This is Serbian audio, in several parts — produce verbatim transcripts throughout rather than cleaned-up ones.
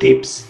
Tips.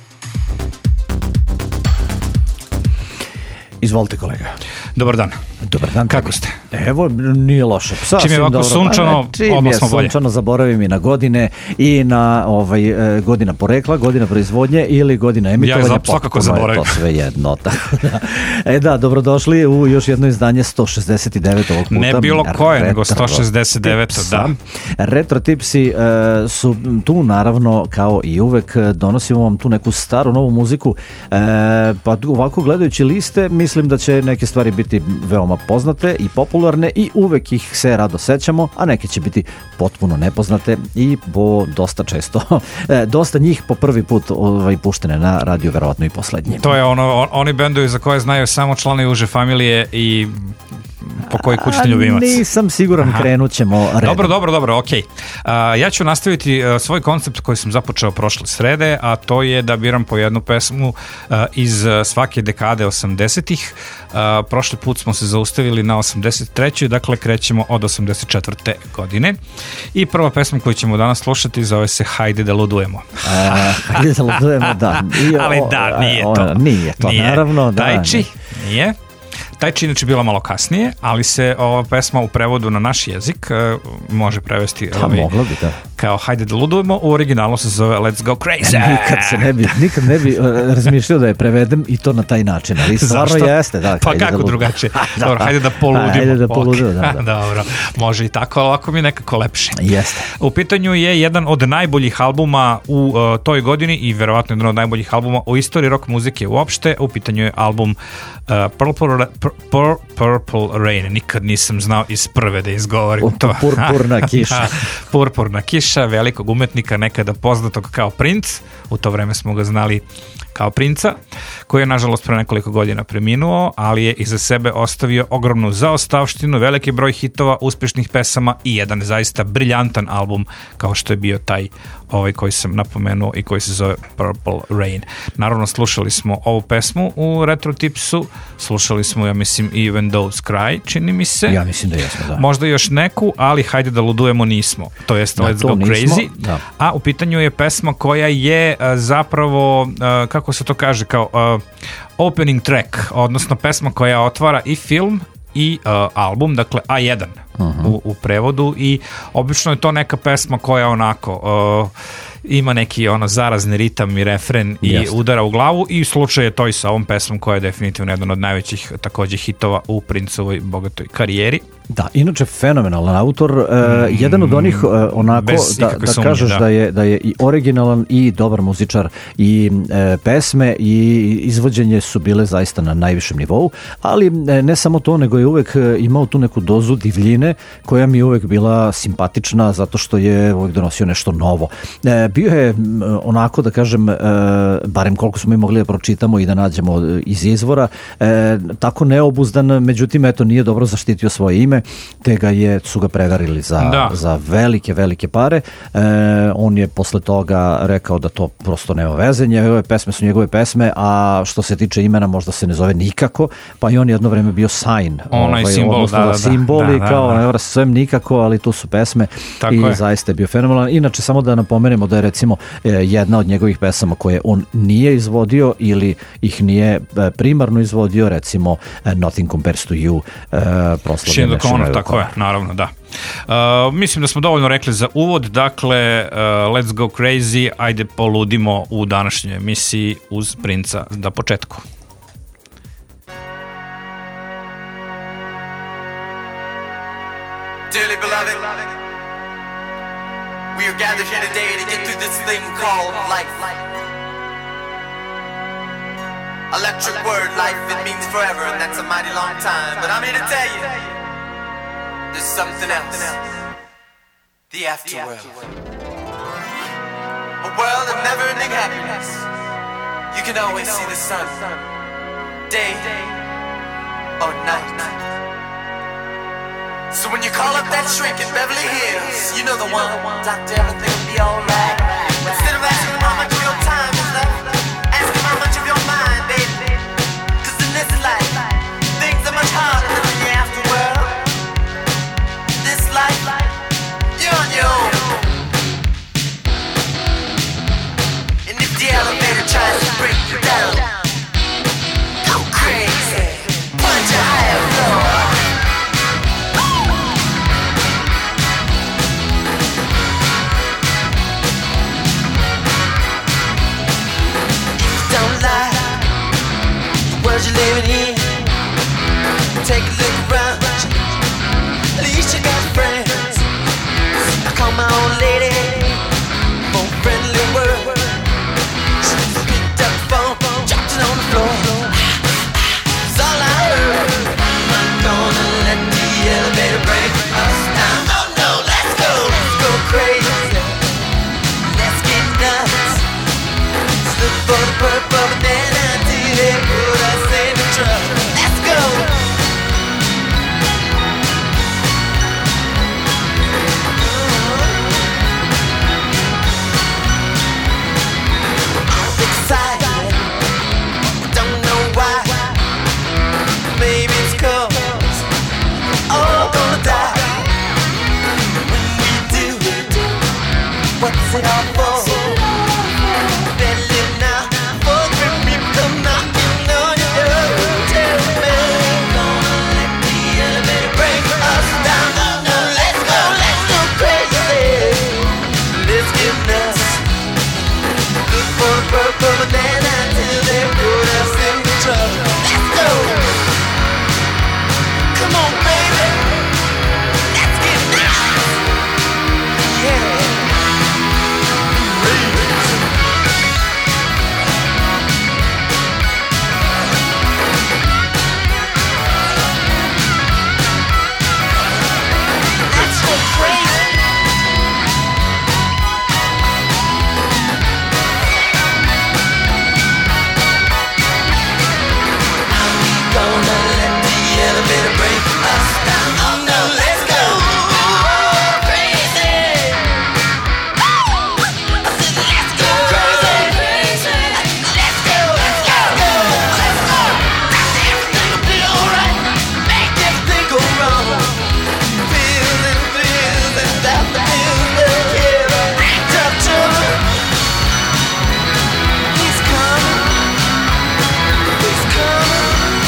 Izvolite, kolega. Dobar dan. Dobar dan. Kako ste? Evo, nije loše. Sasvim čim je ovako dobro. sunčano, čim odmah je smo bolje. sunčano, zaboravim i na godine i na ovaj, godina porekla, godina proizvodnje ili godina emitovanja. Ja svakako zaboravim. To sve jedno. Tako da. E da, dobrodošli u još jedno izdanje sto šezdeset devet ovog puta. Ne bilo koje, nego sto šezdeset devet. Da. Retro tipsi e, su tu naravno kao i uvek, donosimo vam tu neku staru novu muziku, e, pa ovako gledajući liste mislim da će neke stvari biti veoma poznate i popularne i uvek ih se rado sećamo, a neke će biti potpuno nepoznate i po dosta često, e, dosta njih po prvi put ovaj, puštene na radio, verovatno i poslednji. To je ono, oni bendovi za koje znaju samo članovi uže familije i po koji kućni ljubimac. Nisam siguran, Aha. krenut ćemo redom. Dobro, dobro, dobro, okej. Okay. Ja ću nastaviti uh, svoj koncept koji sam započeo prošle srede, a to je da biram po jednu pesmu uh, iz uh, svake dekade osamdesetih. Uh, prošli put smo se zaustavili na osamdeset trećoj. Dakle, krećemo od osamdeset četvrte godine. I prva pesma koju ćemo danas slušati zove se Hajde da ludujemo. Uh, hajde da ludujemo, da. I, Ali da, nije o, to. Nije to, nije. Naravno. Da, Tajči, nije. Tajči inače bila malo kasnije, ali se ova pesma u prevodu na naš jezik uh, može prevesti da, ovaj, moglo bi, da. kao Hajde da ludujemo, u originalu se zove Let's Go Crazy. Nikad se ne bi, nikad ne bi uh, razmišljao da je prevedem i to na taj način, ali stvarno jeste. Da, pa kako da drugačije? da, Dobro, hajde da poludimo. Hajde da poludimo, okay. da, da. Dobro, može i tako, ali ovako mi je nekako lepše. Jeste. U pitanju je jedan od najboljih albuma u uh, toj godini i verovatno jedan od najboljih albuma u istoriji rock muzike uopšte. U pitanju je album uh, Purple, Pur, Purple Rain. Nikad nisam znao iz prve da izgovorim to. Purpurna kiša. Purpurna kiša, velikog umetnika, nekada poznatog kao Prince. U to vreme smo ga znali kao Princa, koji je nažalost pre nekoliko godina preminuo, ali je iza sebe ostavio ogromnu zaostavštinu, veliki broj hitova, uspešnih pesama i jedan zaista briljantan album kao što je bio taj ovaj koji sam napomenuo i koji se zove Purple Rain. Naravno, slušali smo ovu pesmu u Retro Tipsu, slušali smo, ja mislim, Even Those Cry, čini mi se. Ja mislim da jesmo, da. Možda još neku, ali Hajde da ludujemo nismo. To jest da, Let's Go nismo, Crazy. Da. A u pitanju je pesma koja je uh, zapravo, uh, kako se to kaže, kao uh, opening track, odnosno pesma koja otvara i film i uh, album, dakle A jedan uh-huh. u, u prevodu, i obično je to neka pesma koja onako uh, ima neki ono zarazni ritam i refren i Jeste. udara u glavu, i slučaj je to i sa ovom pesmom koja je definitivno jedan od najvećih takođe hitova u Princevoj bogatoj karijeri. Da, inače fenomenalan autor, uh, mm, jedan od onih uh, onako da, da sumnje, kažeš da. da je da je i originalan i dobar muzičar, i uh, pesme i izvođenje su bile zaista na najvišem nivou, ali uh, ne samo to, nego je uvek uh, imao tu neku dozu divljine koja mi je uvek bila simpatična, zato što je uvek donosio nešto novo. Uh, bio je uh, onako, da kažem, uh, barem koliko smo mi mogli da pročitamo i da nađemo iz izvora, uh, tako neobuzdan, međutim eto nije dobro zaštitio svoje ime, te ga je, su ga prevarili za, za velike, velike pare. E, on je posle toga rekao da to prosto nema veze, njegove pesme su njegove pesme, a što se tiče imena možda se ne zove nikako, pa i on jedno vreme bio sign. Onaj ovaj, simbol, da, da, simboli, da, kao, da, da. ne mora se zovem nikako, ali tu su pesme. Tako i je. Zaista je bio fenomenalan. Inače, samo da napomenemo da je recimo jedna od njegovih pesama koje on nije izvodio ili ih nije primarno izvodio, recimo Nothing Compares to You, proslavljene Connor, tako je, naravno, da. Uh, mislim da smo dovoljno rekli za uvod, dakle, uh, Let's Go Crazy, ajde poludimo u današnjoj emisiji uz Princa na početku. Dearly beloved, we are gathered here today to get through this thing called life. Electric word, life, it means forever, and that's a mighty long time. But I'm here to tell you, there's something else. The afterworld. A world of never-ending happiness. You can always see the sun, day or night. So when you call up that shrink in Beverly Hills, you know the one. Doctor, everything will be alright. Instead of asking how much of your time is left, ask him how much of your mind, baby. Cause in this life, things are much harder than in the afterworld. This life, you're on your own. And if the elevator it all for? Better live now, before the people come knocking on your door. Tell me, gonna let the elevator break us down. No, let's go, let's go crazy. Let's get nuts. Good for the purple banana till they put us in the trouble. Let's go. Come on, baby. Let's get nuts. Yeah. Let's go crazy. Gonna let the elevator break us down. Oh no, let's go crazy. I said let's go crazy. Let's go, let's go, let's go. Everything will be alright. Make everything go wrong. Feels and feels and stop the feels that care. Act up to him. He's coming. He's coming.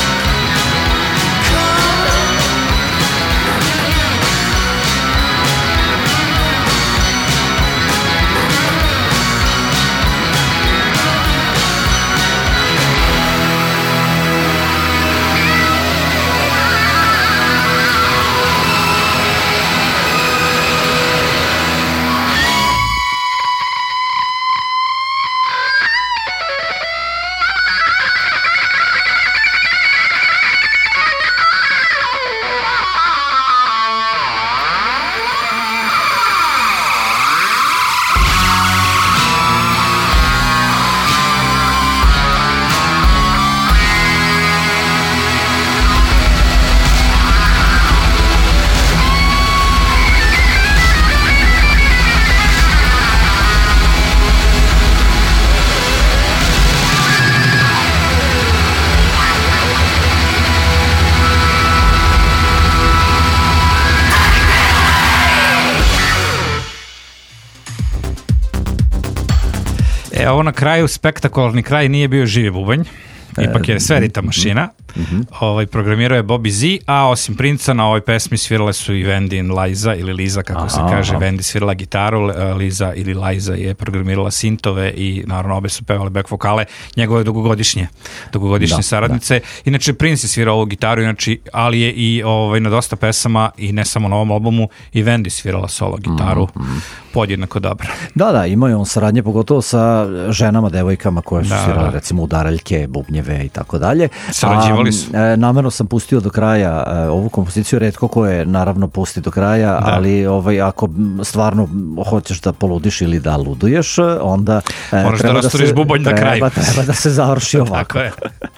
E, ovo na kraju, spektakularni kraj, nije bio živi bubanj. Ipak je sverita mašina. Mm-hmm. Ovaj, programirao je Bobby Z, a osim Princa na ovoj pesmi svirale su i Wendy and Liza, ili Liza kako aha, se kaže. Aha. Wendy svirala gitaru, Liza ili Liza je programirala sintove i naravno obe su pevale back vokale, njegove dugogodišnje dugogodišnje da, saradnice. Da. Inače Prince je svirao ovu gitaru, inače, ali je i ovaj, na dosta pesama i ne samo na ovom albumu i Wendy svirala solo gitaru. Mm-hmm. Podjednako dobro. Da, da, imao je on saradnje pogotovo sa ženama, devojkama koje su da, svirale da. recimo udaraljke, bubnjeve i tako dalje. Sarađivali su. E, namerno sam pustio do kraja e, ovu kompoziciju, retko ko je naravno pusti do kraja, da. ali ovaj, ako stvarno hoćeš da poludiš ili da luduješ, onda e, moraš da rasturiš da bubanj na kraju. Treba da se završi ovako. Tako je.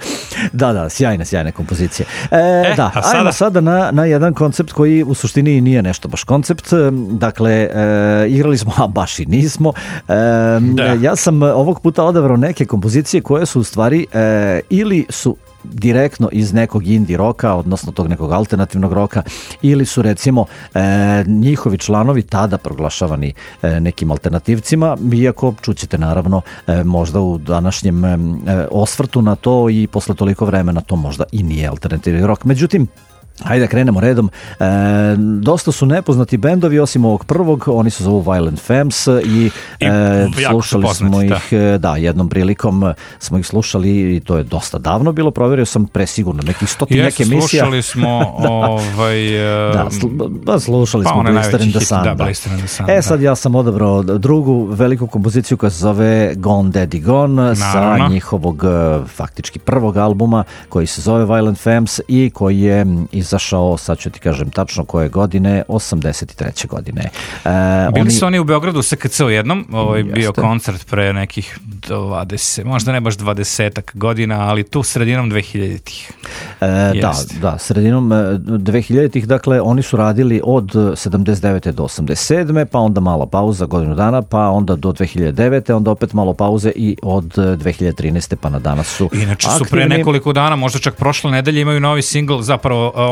Da, da, sjajne, sjajne kompozicije. E, e, da, sada? ajmo sada na, na jedan koncept koji u suštini nije nešto baš koncept. Dakle, e, igrali smo, a baš i nismo. E, ja sam ovog puta odabrao neke kompozicije koje su u stvari e, ili su direktno iz nekog indie roka, odnosno tog nekog alternativnog roka, ili su recimo e, njihovi članovi tada proglašavani e, nekim alternativcima, iako čućete naravno e, možda u današnjem e, osvrtu na to i posle toliko vremena to možda i nije alternativni rock. Međutim, hajde da krenemo redom. E, dosta su nepoznati bendovi, osim ovog prvog, oni se zovu Violent Femmes i, I e, slušali poznati, smo ih, da. da, jednom prilikom smo ih slušali i to je dosta davno bilo, proverio sam presigurno, nekih stotinjak emisija. Slušali smo da. ovaj... Da, slu, da, slušali pa smo Blister in the Sun. Da, da. Blister in the Sun. E sad ja sam odabrao drugu veliku kompoziciju koja se zove Gone Daddy Gone, naravno, sa njihovog faktički prvog albuma koji se zove Violent Femmes i koji je izašao, sad ću ti kažem tačno koje godine, osamdeset treće godine. E, Bili oni... su oni u Beogradu u S K C-u jednom, ovo je bio koncert pre nekih dvadeset, možda ne baš dvadesetak godina, ali tu sredinom dvehiljaditih. E, da, da, sredinom dvehiljaditih, dakle oni su radili od sedamdeset devete do osamdeset sedme, pa onda mala pauza, godinu dana, pa onda do dve hiljade devete, onda opet malo pauze i od dve hiljade trinaeste pa na danas su inače su aktivni. Pre nekoliko dana, možda čak prošle nedelje imaju novi singl, zapravo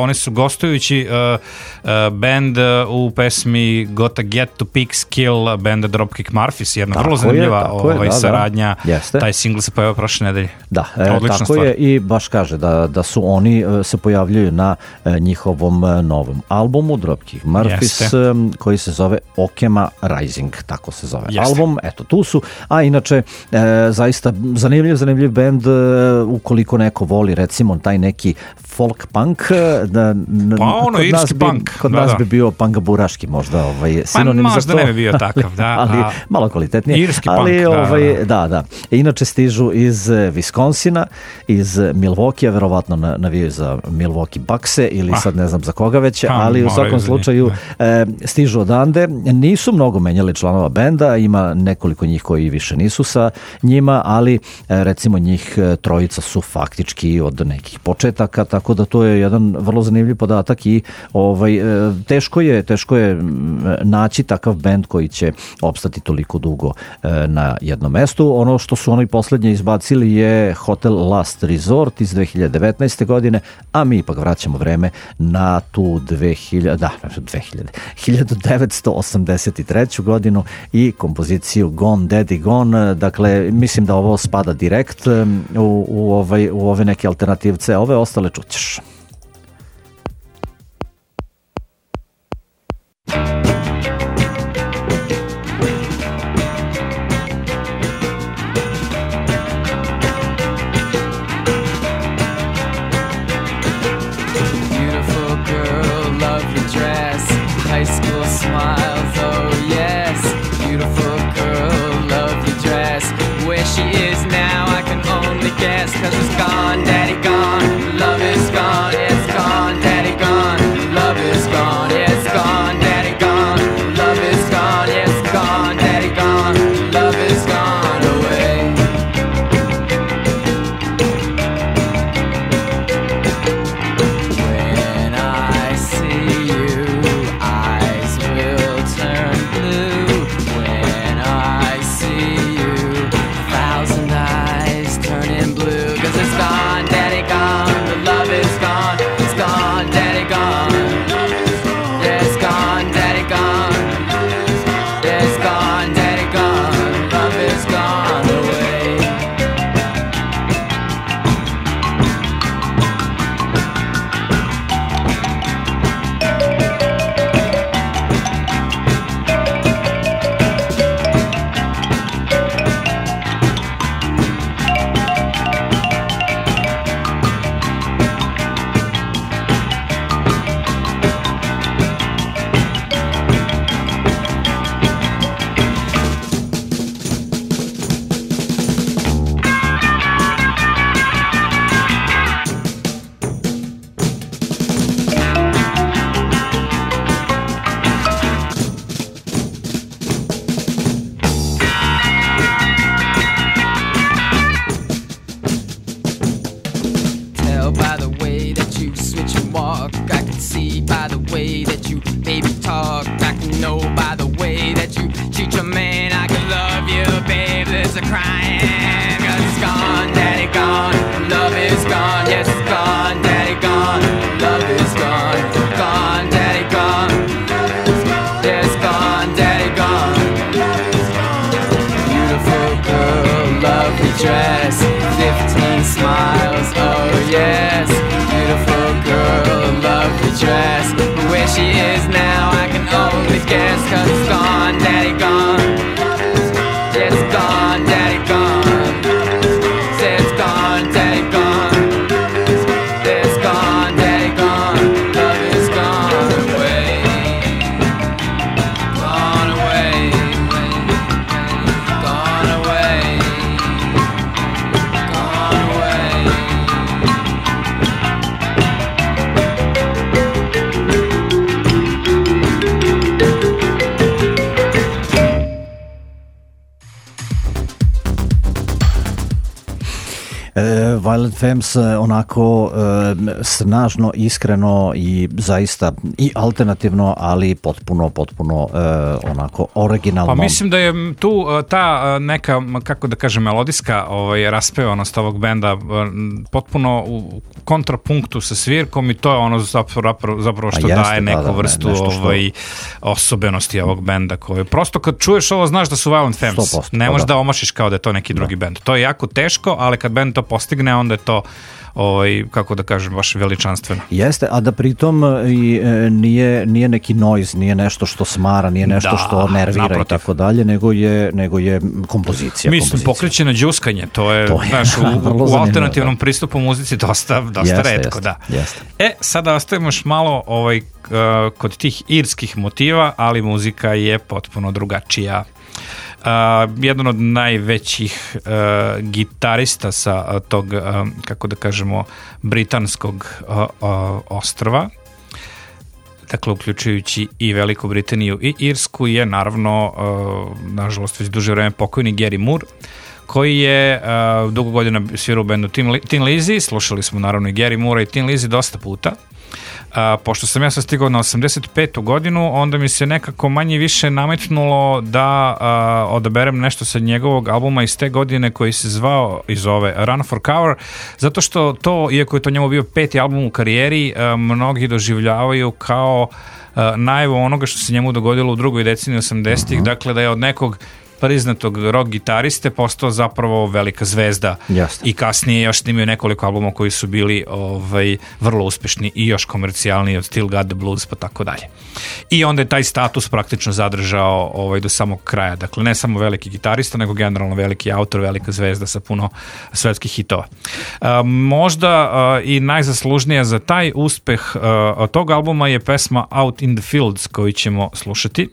oni su gostujući uh, uh, band u pesmi Gotta Get to Pick Skill banda Dropkick Murphys, jedna tako vrlo zanimljiva je, ovaj, je, da, saradnja, da. Taj singl se pojavio prošle nedelje. Da, e, tako stvar. Je i baš kaže da, da su oni se pojavljuju na e, njihovom novom albumu Dropkick Murphys Jeste. Koji se zove Okema Rising, tako se zove Jeste. Album, eto tu su, a inače e, zaista zanimljiv, zanimljiv band e, ukoliko neko voli recimo taj neki folk punk, da, pa ono irski bi, punk. Kod da, nas da. bi bio punk-buraški možda ovaj, sinonim pa, za to. Pa ne bi bio takav, da. ali a, malo kvalitetnije. Irski ali, punk, ovaj, da, da, da. Inače stižu iz Viskonsina, iz Milwaukee, verovatno navijaju za Milwaukee Buckse ili ah. sad ne znam za koga već, ah, ali u svakom slučaju e, stižu odande. Nisu mnogo menjali članova benda, ima nekoliko njih koji više nisu sa njima, ali e, recimo njih trojica su faktički od nekih početaka, tako da to je jedan vrlo zanimljiv podatak i ovaj, e, teško je, teško je naći takav bend koji će opstati toliko dugo e, na jednom mestu. Ono što su oni poslednje izbacili je Hotel Last Resort iz dve hiljade devetnaeste. godine, a mi ipak vraćamo vreme na tu dve hiljade, da, dve hiljade, hiljadu devetsto osamdeset treću. godinu i kompoziciju Gone Daddy Gone. Dakle, mislim da ovo spada direkt u, u, ovaj, u ove neke alternativce, ove ostale čućeš. Violent Femmes onako e, snažno, iskreno i zaista i alternativno, ali potpuno, potpuno e, onako originalno. Pa mislim da je tu ta neka, kako da kažem, melodijska ovaj, raspevanost ovog benda potpuno u kontrapunktu sa svirkom i to je ono zapravo, zapravo što jeste, daje neku da, da, vrstu ne, što... ovaj, osobenosti ovog benda koje prosto kad čuješ ovo znaš da su Violent Femmes. sto posto, ne možeš da. da omašiš kao da je to neki drugi da. bend. To je jako teško, ali kad bend to postigne onda je to ovaj, kako da kažem, baš veličanstveno. Jeste, a da pritom i, e, nije, nije neki noise, nije nešto što smara, nije nešto da, što nervira naprotiv. I tako dalje, nego je, nego je kompozicija. Mislim, pokreće na džuskanje, to je, to je znaš, u, u alternativnom da. pristupu muzici dosta, dosta jeste, retko, jeste, da. Jeste. E, sada ostavimo još malo ovaj, kod tih irskih motiva, ali muzika je potpuno drugačija. Uh, jedan od najvećih uh, gitarista sa uh, tog, uh, kako da kažemo, britanskog uh, uh, ostrva, dakle uključujući i Veliku Britaniju i Irsku, je naravno, uh, nažalost, već duže vreme pokojni Gary Moore, koji je uh, dugo godina svirao u bendu Tin, Tin Lizzy. Slušali smo naravno i Gary Moore i Tin Lizzy dosta puta. Uh, pošto sam ja sad stigao na osamdeset petu godinu, onda mi se nekako manje više nametnulo da uh, odaberem nešto sa njegovog albuma iz te godine koji se zvao i zove Run for Cover, zato što to, iako je to njemu bio peti album u karijeri, uh, mnogi doživljavaju kao uh, najavu onoga što se njemu dogodilo u drugoj deceniji osamdesetih, uh-huh. dakle da je od nekog priznatog rock gitariste postao zapravo velika zvezda. Jasne. I kasnije još snimio nekoliko albuma koji su bili ovaj, vrlo uspešni i još komercijalniji od Still Got the Blues pa tako dalje. I onda je taj status praktično zadržao ovaj, do samog kraja. Dakle, ne samo veliki gitarista, nego generalno veliki autor, velika zvezda sa puno svetskih hitova. Uh, možda uh, i najzaslužnija za taj uspeh uh, od tog albuma je pesma Out in the Fields koju ćemo slušati,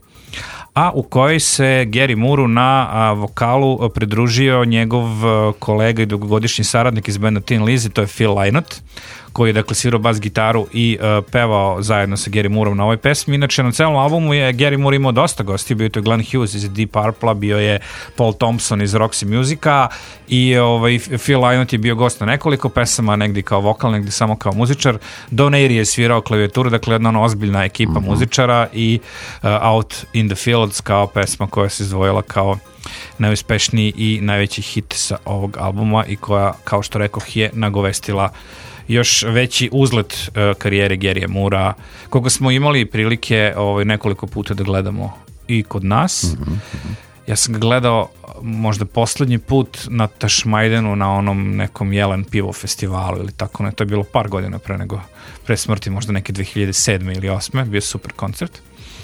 a u kojoj se Gary Moore na a, vokalu pridružio njegov a, kolega i dugogodišnji saradnik iz benda Tin Lizzy, to je Phil Lynott, koji je dakle svirao bas gitaru i uh, pevao zajedno sa Gary Mooreom na ovoj pesmi. Inače, na celom albumu je Gary Moore imao dosta gosti, bio je to Glenn Hughes iz Deep Purple, bio je Paul Thompson iz Roxy Musica i ovaj, Phil Lynott je bio gost na nekoliko pesama, negdje kao vokal, negdje samo kao muzičar. Don Airey je svirao klavijaturu, dakle jedna ono ozbiljna ekipa mm-hmm. muzičara i uh, Out in the Fields kao pesma koja se izdvojila kao najuspešniji i najveći hit sa ovog albuma i koja, kao što rekoh, je nagovestila još veći uzlet uh, karijere Garyja Moorea, koga smo imali prilike ovaj, nekoliko puta da gledamo i kod nas. Mm-hmm. Ja sam ga gledao možda poslednji put na Tašmajdenu na onom nekom Jelen pivo festivalu ili tako, ne, to je bilo par godina pre nego pre smrti, možda neke dve hiljade sedme ili osme, bio super koncert.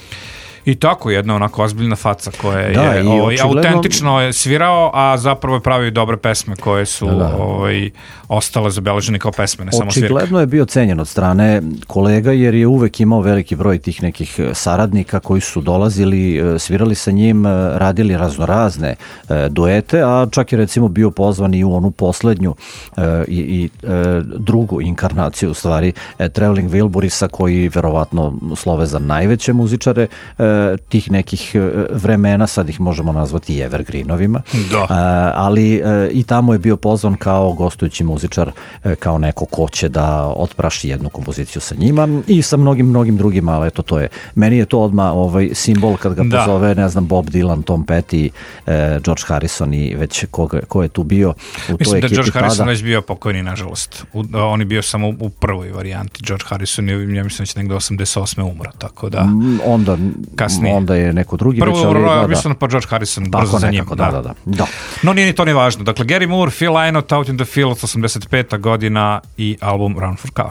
I tako, jedna onako ozbiljna faca koja da, je ovaj, očigledno... autentično je svirao, a zapravo je pravio dobre pesme koje su da, da. Ovaj, ostale zabeležene kao pesme, ne samo svirke. Očigledno je bio cenjen od strane kolega jer je uvek imao veliki broj tih nekih saradnika koji su dolazili, svirali sa njim, radili raznorazne duete, a čak je recimo bio pozvan i u onu poslednju i, i drugu inkarnaciju u stvari Traveling Wilburisa koji verovatno slove za najveće muzičare tih nekih vremena, sad ih možemo nazvati evergreenovima, da. ali i tamo je bio pozvan kao gostujući muzičar, kao neko ko će da otpraši jednu kompoziciju sa njima i sa mnogim, mnogim drugima, ali eto to je, meni je to odmah ovaj simbol kad ga da. pozove, ne znam, Bob Dylan, Tom Petty, George Harrison i već ko, ko je tu bio u Mislim toj ekipi. Mislim da George tada. Harrison već bio pokojni, nažalost. U, on je bio samo u prvoj varijanti. George Harrison je, ja mislim, već negde osamdeset osme umra, tako da... Onda kasnije. Onda je neko drugi Prvo, već, ali da, da. Mislim pa George Harrison brzo za njim. Da, da, da, da. No nije ni to ni važno. Dakle, Gary Moore, Phil Lynott, Out in the Fields, osamdeset peta godina i album Run for Cover.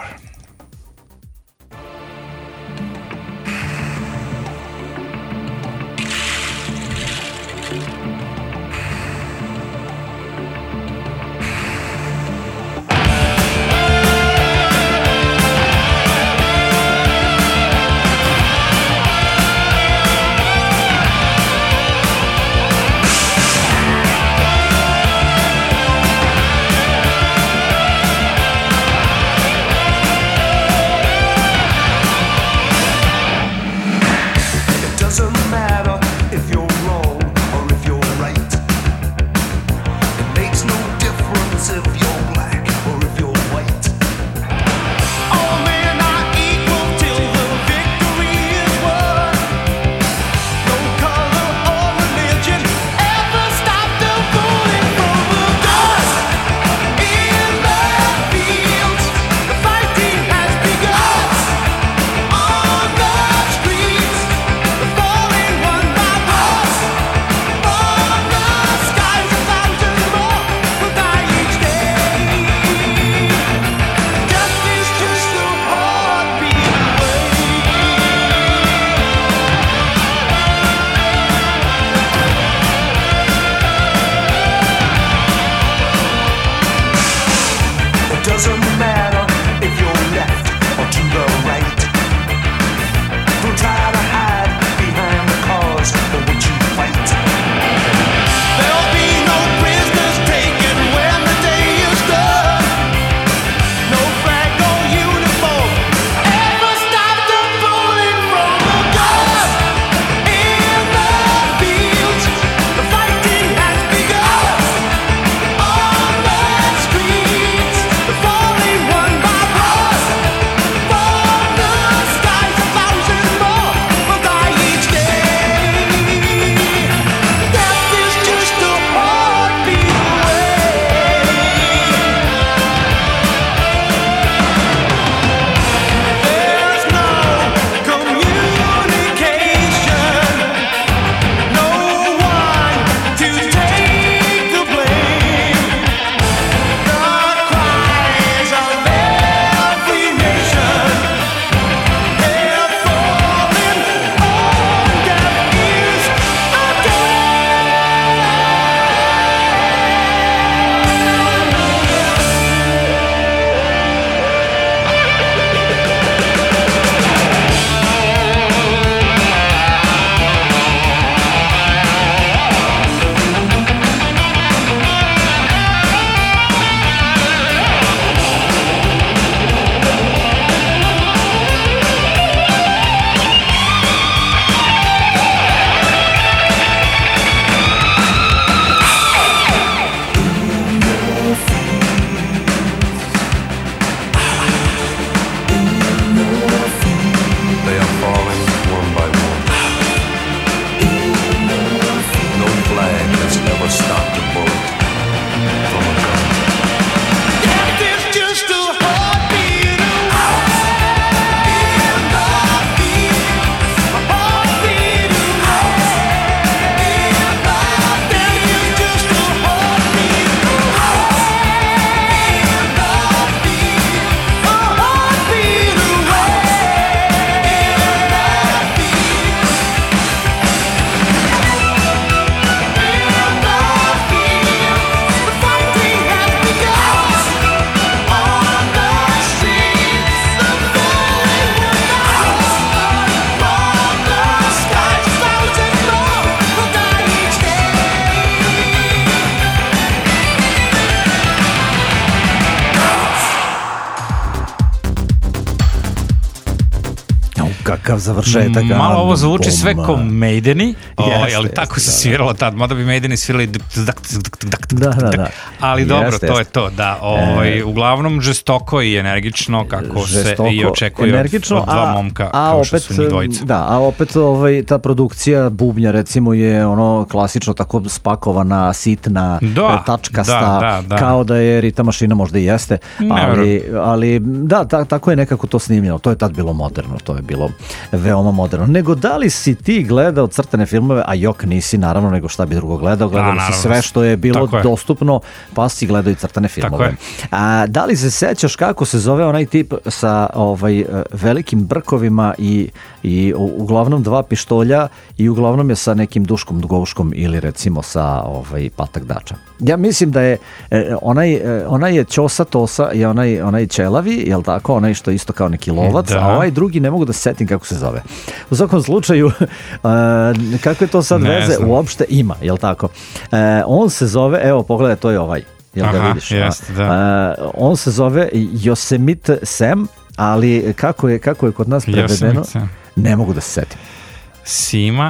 kakav završetak. Malo ovo zvuči sve ko Maideni, ali tako se sviralo tad, mada bi Maideni svirali da, da, da. ali dobro, to je to, da, ovaj, uglavnom žestoko i energično, kako žestoko, se i očekuje od dva momka, kao što su njih dvojica. Da, a opet ovaj, ta produkcija bubnja, recimo, je ono klasično tako spakovana, sitna, da, tačkasta, da, da, da. Kao da je ritam mašina, možda i jeste, ali, ali da, ta, tako je nekako to snimljeno, to je tad bilo moderno, to je bilo veoma moderno. Nego da li si ti gledao crtane filmove, a jok nisi naravno, nego šta bi drugo gledao, gledao da, si sve što je bilo je. dostupno, pa si gledao i crtane filmove. A, da li se sećaš kako se zove onaj tip sa ovaj, velikim brkovima i, i uglavnom dva pištolja i uglavnom je sa nekim Duškom Dugovškom ili recimo sa ovaj, Patak Dača? Ja mislim da je onaj, onaj je Ćosa Tosa i onaj, onaj Ćelavi, jel tako, onaj što isto kao neki lovac, da. A ovaj drugi ne mogu da se setim kako se zove. U svakom slučaju, kako je to sad ne veze, znam. Uopšte ima, jel tako? On se zove, evo pogledaj, to je ovaj, jel ga vidiš? Jest, da. On se zove Yosemite Sam, ali kako je, kako je kod nas prevedeno, ne mogu da se setim. Sima.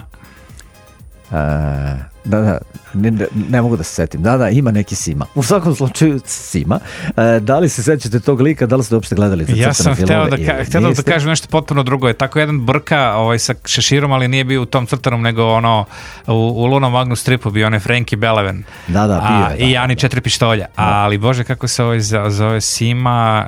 E, da, da, ne, ne mogu da se setim. Da, da, ima neki Sima. U svakom slučaju Sima. E, da li se sećate tog lika, da li ste uopšte gledali za ja sam hteo da, ka, hteo da kažem nešto potpuno drugo. Je tako jedan brka ovaj, sa šeširom, ali nije bio u tom crtanom, nego ono u, u Lunom Magnus stripu bio onaj Frankie Beleven. Da, da, bio je. I Jani da, četiri pištolja. Da. Ali bože, kako se ovaj zove Sima...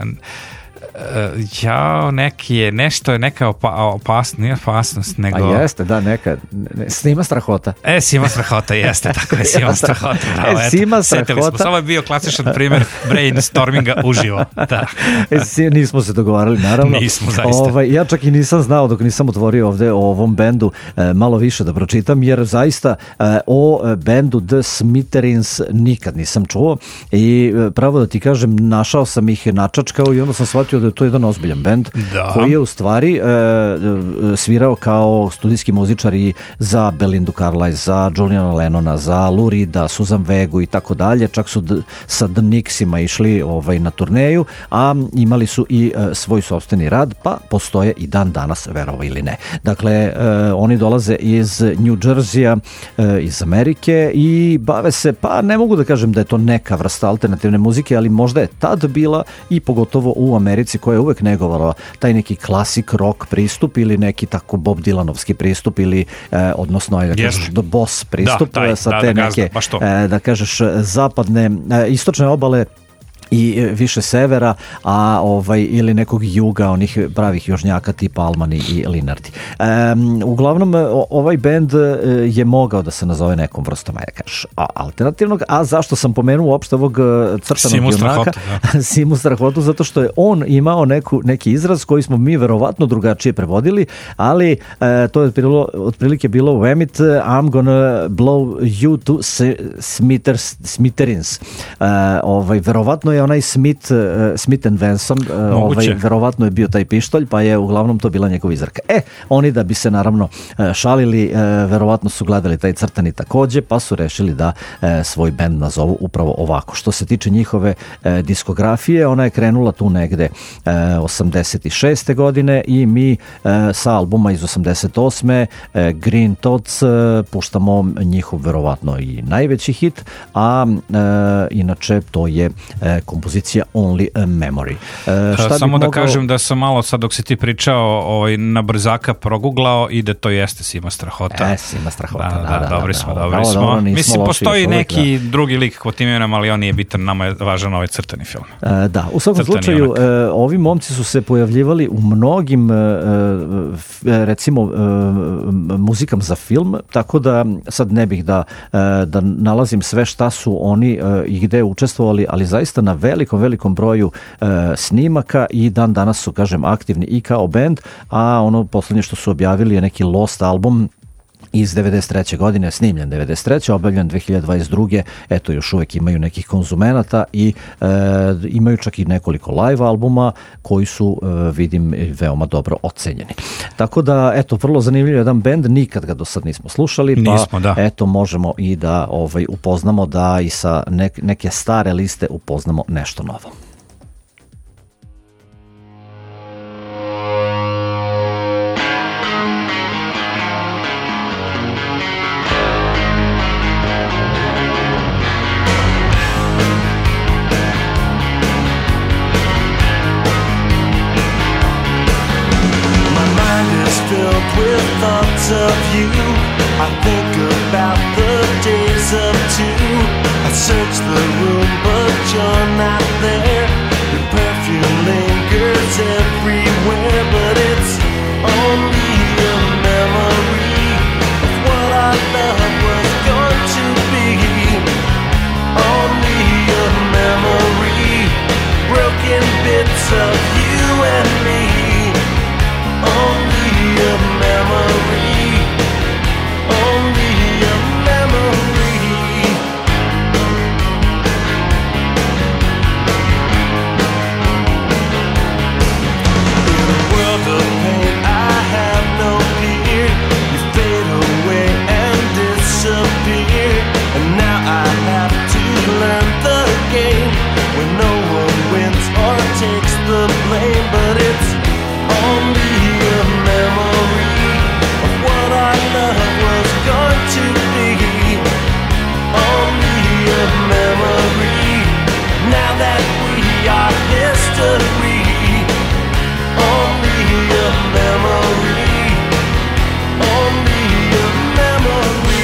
Uh, ja, neki je, nešto je neka opa, opasnost, nije opasnost, nego... A jeste, da, neka, ne, Sima strahota. E, Sima strahota, jeste, tako je, Sima strahota. Bravo, e, Sima strahota. Ovo je bio klasičan primjer brainstorminga uživo. Da. E, nismo se dogovarali, naravno. Nismo, zaista. Ovaj, ja čak i nisam znao, dok nisam otvorio ovde o ovom bendu, e, malo više da pročitam, jer zaista e, o bendu The Smithereens nikad nisam čuo i e, pravo da ti kažem, našao sam ih načačkao i onda sam shvatio da je to jedan ozbiljan bend da. Koji je u stvari e, svirao kao studijski muzičar i za Belindu Carlisle, za Juliana Lennona, za Lou Reeda, Susan Vegu i tako dalje. Čak su d, sa The Knicksima išli ovaj, na turneju, a imali su i e, svoj sopstveni rad, pa postoje i dan danas, verovo ili ne. Dakle, e, oni dolaze iz New Jerseya, e, iz Amerike i bave se, pa ne mogu da kažem da je to neka vrsta alternativne muzike, ali možda je tad bila i pogotovo u Americi koja je uvek negovala taj neki klasik rock pristup ili neki tako Bob Dylanovski pristup ili eh, odnosno ajde da kažeš The Boss pristup da, taj, sa da, te da, neke eh, da kažeš zapadne eh, istočne obale i više severa, a ovaj ili nekog juga, onih pravih južnjaka tipa Almani i Linardi. Um, uglavnom, ovaj bend je mogao da se nazove nekom vrstom, ajde kažeš, alternativnog, a zašto sam pomenuo uopšte ovog crtanog junaka? Simu Strahotu, zato što je on imao neku, neki izraz koji smo mi verovatno drugačije prevodili, ali e, to je bilo, otprilike bilo u Emit, I'm gonna blow you to smithereens. E, ovaj, verovatno je onaj Smith, uh, Smith and Wesson, uh, ovaj, verovatno je bio taj pištolj, pa je uglavnom to bila njegova izraka. E, oni da bi se naravno uh, šalili, uh, verovatno su gledali taj crtani takođe, pa su rešili da uh, svoj bend nazovu upravo ovako. Što se tiče njihove uh, diskografije, ona je krenula tu negde uh, osamdeset šeste godine i mi uh, sa albuma iz osamdeset osme Uh, Green Tots uh, puštamo njihov verovatno i najveći hit, a uh, inače to je uh, kompozicija Only a Memory. E, šta Samo da mogao... kažem da sam malo sad dok si ti pričao ovaj, na brzaka proguglao i da to jeste Sima Strahota. E, Sima Strahota, da, da, da, da dobri da, smo, da, dobri da, smo. Dobro, Mislim, postoji uvijek, neki da. drugi lik kod tim imenom, ali on nije bitan, nama je važan ovaj crtani film. E, da, u svakom crtani slučaju, e, ovi momci su se pojavljivali u mnogim, e, recimo, e, muzikama za film, tako da sad ne bih da, e, da nalazim sve šta su oni e, i gde učestvovali, ali zaista na velikom, velikom broju e, snimaka i dan danas su, kažem, aktivni i kao band, a ono poslednje što su objavili je neki Lost album iz devedeset treće godine, snimljen devedeset treće objavljen dve hiljade dvadeset druge Eto, još uvek imaju nekih konzumenata i e, imaju čak i nekoliko live albuma koji su, e, vidim, veoma dobro ocenjeni. Tako da, eto, vrlo zanimljiv jedan bend, nikad ga do sad nismo slušali, pa nismo, da. Eto, možemo i da ovaj, upoznamo, da i sa nek, neke stare liste upoznamo nešto novo. filled with thoughts of you. I think about the days of two. I search the room but you're not there. Your perfume lingers everywhere, but it's only a memory of what our love was going to be. Only a memory, broken bits of you and me. Only a memory, only a memory. In a world of pain I have no fear. You fade away and disappear, and now I have to learn the game when no one wins or takes the blame. But it's only a memory of what our love was going to be. Only a memory, now that we are history. Only a memory, only a memory.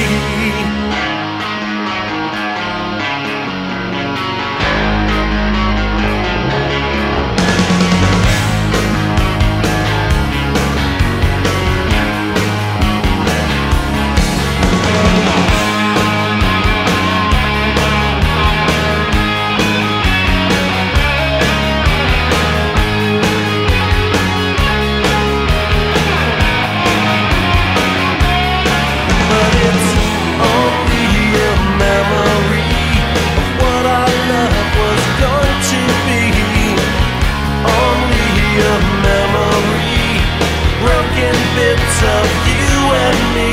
But it's only a memory of what our love was going to be. Only a memory, broken bits of you and me.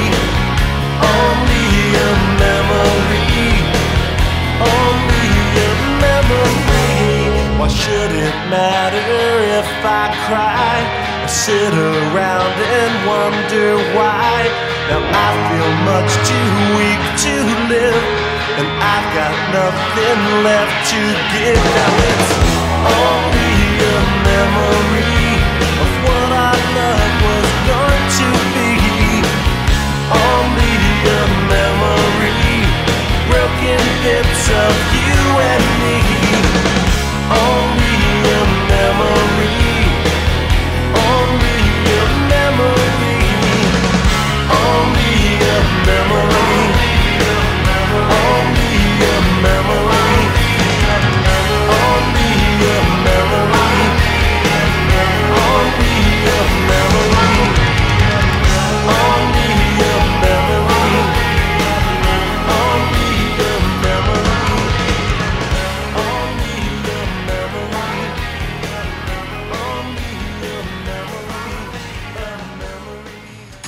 Only a memory, only a memory. Why should it matter if I cry or sit around and wonder why? Now I feel much too weak to live, and I've got nothing left to give. Now it's only a memory of what our love was going to be. Only a memory, broken bits of you and me. Only a memory, only a memory. Only a memory, only a memory, only a memory, only a memory, only a memory, only a memory, only a memory, only a memory.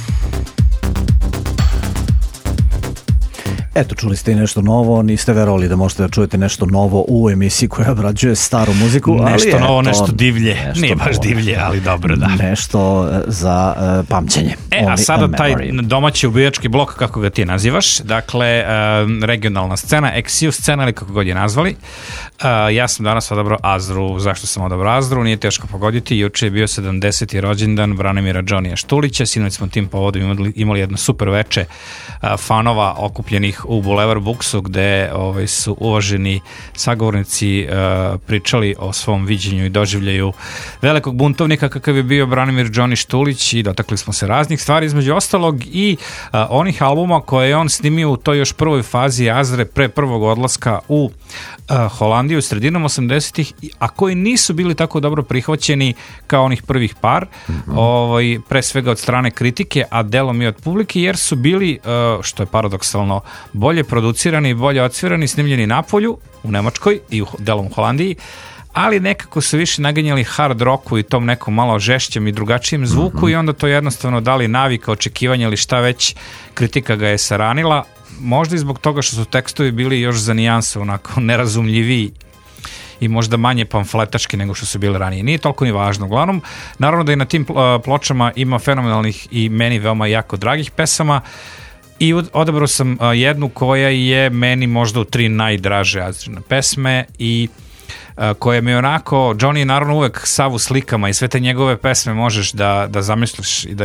Eto, čuli ste i nešto novo, niste verovali da možete da čujete nešto novo u emisiji koja obrađuje staru muziku. Nešto ali novo, eto, nešto divlje. Nešto Nije baš novo, divlje, ali dobro, da. Nešto za uh, pamćenje. E, a sada taj domaći ubijački blok, kako ga ti nazivaš, dakle, uh, regionalna scena, X U scena ili kako god je nazvali. Uh, ja sam danas odabrao Azru. Zašto sam odabrao Azru? Nije teško pogoditi. Juče je bio sedamdeseti rođendan Branimira Johnnyja Štulića. Sinoć smo tim povodom imali, imali jedno super veče uh, fanova okupljenih u Boulevard Booksu, gde ovaj, su uvaženi sagovornici uh, pričali o svom viđenju i doživljaju velikog buntovnika kakav je bio Branimir Johnny Štulić, i dotakli smo se raznih stvari, između ostalog i uh, onih albuma koje je on snimio u toj još prvoj fazi Azre pre prvog odlaska u uh, Holandiju sredinom osamdesetih, a koji nisu bili tako dobro prihvaćeni kao onih prvih par, mm-hmm. ovaj, pre svega od strane kritike, a delom i od publike, jer su bili, uh, što je paradoksalno, bolje producirani i bolje odsvirani, snimljeni napolju u Nemačkoj i u delom u Holandiji, ali nekako su više naganjali hard rocku i tom nekom malo žešćem i drugačijem zvuku, mm-hmm. i onda to jednostavno dali navika, očekivanja ili šta već, kritika ga je saranila, možda i zbog toga što su tekstovi bili još za nijanse onako nerazumljiviji i možda manje pamfletački nego što su bili ranije. Nije toliko ni važno. Uglavnom, naravno da i na tim pločama ima fenomenalnih i meni veoma jako dragih pesama, i odabrao sam jednu koja je meni možda u tri najdraže Azrine pesme i koja mi je onako, Johnny je naravno uvek sav u slikama i sve te njegove pesme možeš da, da zamisliš i da ih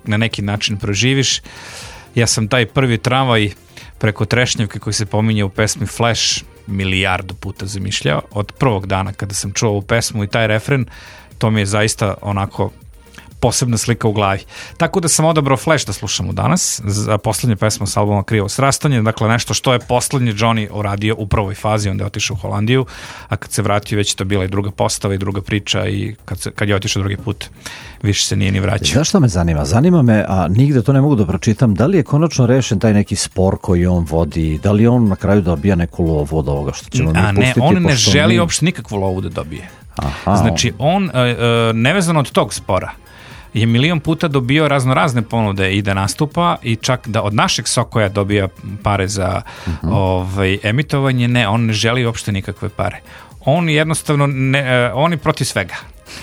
na neki način proživiš. Ja sam taj prvi tramvaj preko Trešnjevke koji se pominje u pesmi Flash milijardu puta zamišljao. Od prvog dana kada sam čuo ovu pesmu i taj refren, to mi je zaista onako posebna slika u glavi. Tako da sam odabrao Flash da slušamo danas za poslednju pesmu s albuma Krivo srastanje, dakle nešto što je poslednji Johnny uradio u prvoj fazi, onda je otišao u Holandiju, a kad se vratio već to bila i druga postava i druga priča i kad, se, kad je otišao drugi put više se nije ni vraćao. Znaš što me zanima? Zanima me, a nigde to ne mogu da pročitam, da li je konačno rešen taj neki spor koji on vodi, da li on na kraju dobija neku lovu od ovoga što ćemo mi a pustiti? Ne, on ne želi mi... uopšte nikakvu lovu da dobije. Aha, znači on, uh, uh, nevezano od tog spora, je milion puta dobio razno razne ponude i da nastupa i čak da od našeg Sokoja dobija pare za uh-huh. ovaj, emitovanje. Ne, on ne želi uopšte nikakve pare. On jednostavno, ne, on je protiv svega.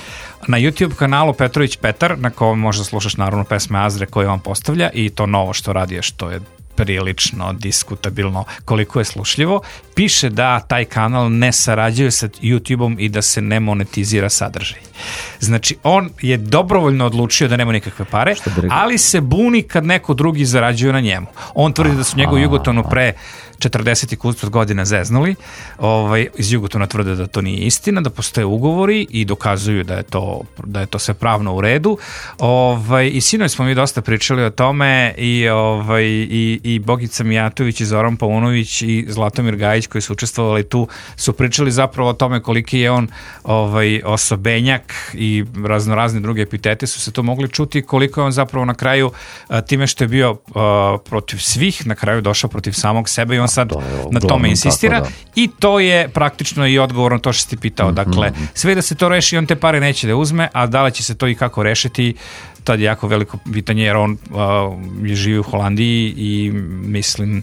Na YouTube kanalu Petrović Petar, na kojem možda slušaš naravno pesme Azre koje on postavlja i to novo što radi, što je prilično diskutabilno koliko je slušljivo, piše da taj kanal ne sarađuje sa YouTube-om i da se ne monetizira sadržaj. Znači, on je dobrovoljno odlučio da nema nikakve pare, ali se buni kad neko drugi zarađuje na njemu. On tvrdi da su njegovu Jugotonu pre četrdeset godina zeznuli, ovaj, iz Jugotona tvrde da to nije istina, da postoje ugovori i dokazuju da je to, da je to sve pravno u redu. Ovaj, I sinoć smo mi dosta pričali o tome i, ovaj, i, i Bogica Mijatović i Zoran Paunović i Zlatomir Gajić koji su učestvovali tu su pričali zapravo o tome koliki je on ovaj, osobenjak i razno razne druge epitete su se to mogli čuti, koliko je on zapravo na kraju time što je bio uh, protiv svih, na kraju došao protiv samog sebe i on sad to na tome insistira tako, i to je praktično i odgovor na to što si ti pitao. Dakle, sve da se to reši, on te pare neće da uzme, a da li će se to i kako rešiti, tad je jako veliko pitanje jer on uh, je živi u Holandiji i mislim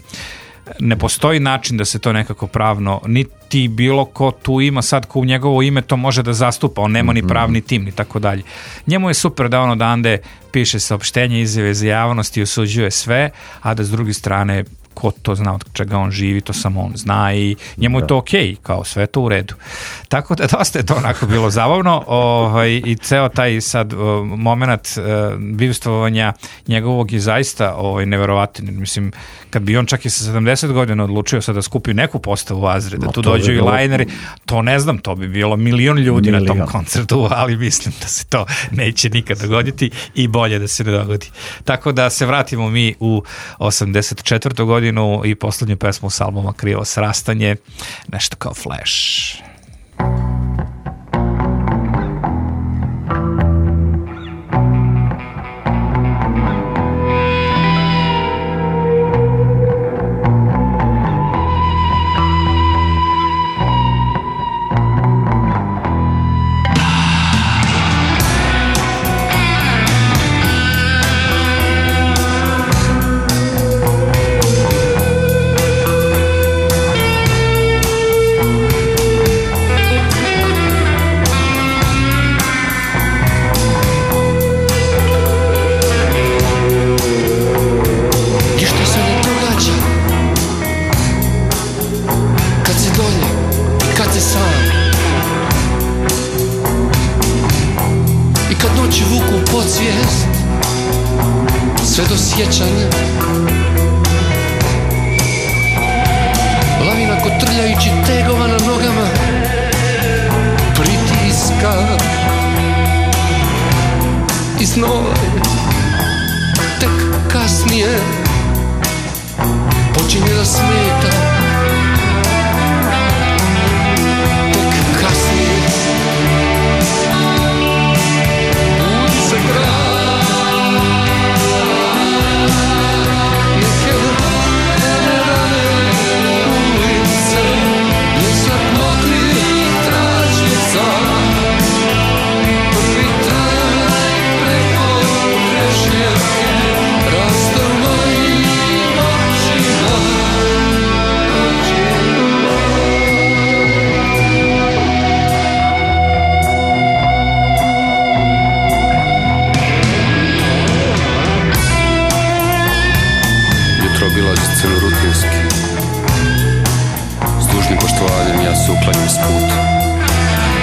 ne postoji način da se to nekako pravno, niti bilo ko tu ima sad ko u njegovo ime to može da zastupa, on nema ni pravni tim ni tako dalje. Njemu je super da on odande piše saopštenje, izjave za javnost i osuđuje sve, a da s druge strane ko to zna od čega on živi, to samo on zna i njemu je to okej, okay, kao sve to u redu. Tako da dosta je to onako bilo zabavno ovaj, i ceo taj sad uh, moment uh, bivstvovanja njegovog je zaista ovaj, neverovatan. Mislim, kad bi on čak i sa sedamdeset godina odlučio sad da skupi neku postavu u Azre, da no, tu dođu i lajneri, to ne znam, to bi bilo milion ljudi milion. na tom koncertu, ali mislim da se to neće nikad dogoditi i bolje da se ne dogodi. Tako da se vratimo mi u osamdeset četvrtu godinu i poslednju pesmu s albuma Krivo srastanje, nešto kao Flash.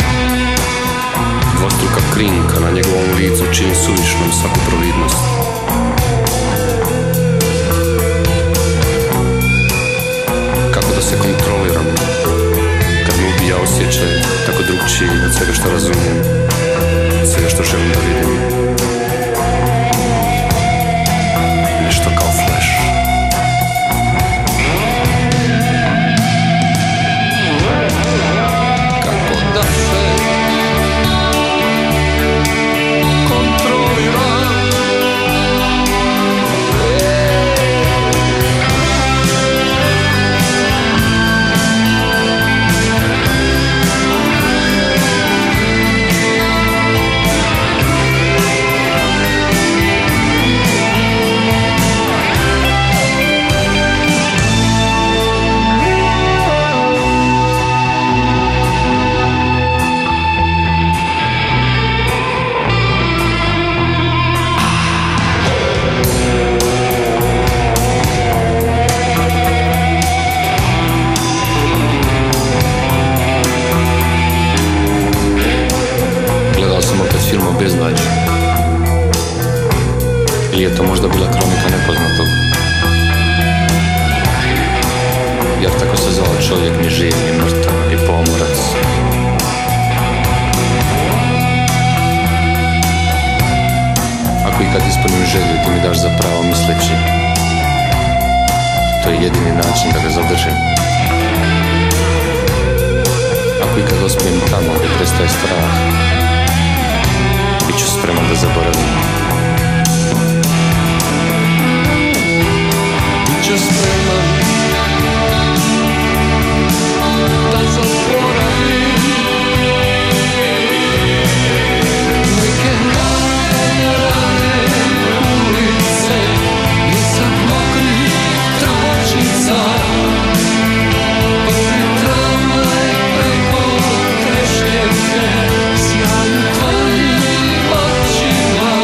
Dvostruka krinka na njegovom licu čini suvišnom svaku providnost. osjećaj tako drugčiji od svega što razumijem, od svega što želim da vidim. Nešto kao flash. Kako da se kontroliram? Beznađe. Ili je to možda bila kronika nepoznatog? Jer tako se zvao čovjek, ni živ, ni mrtav, ni pomorac. Ako ikad ispunim želju, ti mi daš za pravo misleći. To je jedini način da ga zadržim. Ako ikad ospijem tamo gdje prestaje strah, bit ću spreman da zaboravim. Bit ću spreman da zaboravim. Neke nove rane ulice, nisak mokrih travočica. Prvi tramvaj preko Trešnjevke, sjaju tvojih očima.